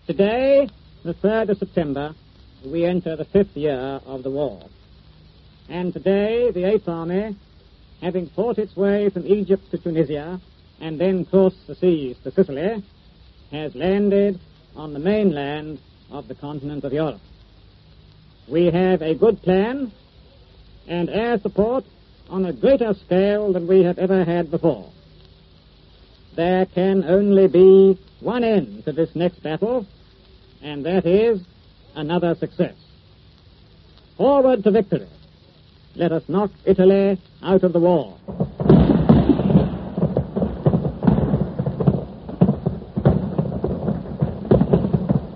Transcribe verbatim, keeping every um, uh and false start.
Today, the third of September, we enter the fifth year of the war. And today, the Eighth Army, having fought its way from Egypt to Tunisia and then crossed the seas to Sicily, has landed on the mainland of the continent of Europe. We have a good plan and air support on a greater scale than we have ever had before. There can only be one end to this next battle, and that is another success. Forward to victory. Let us knock Italy out of the war.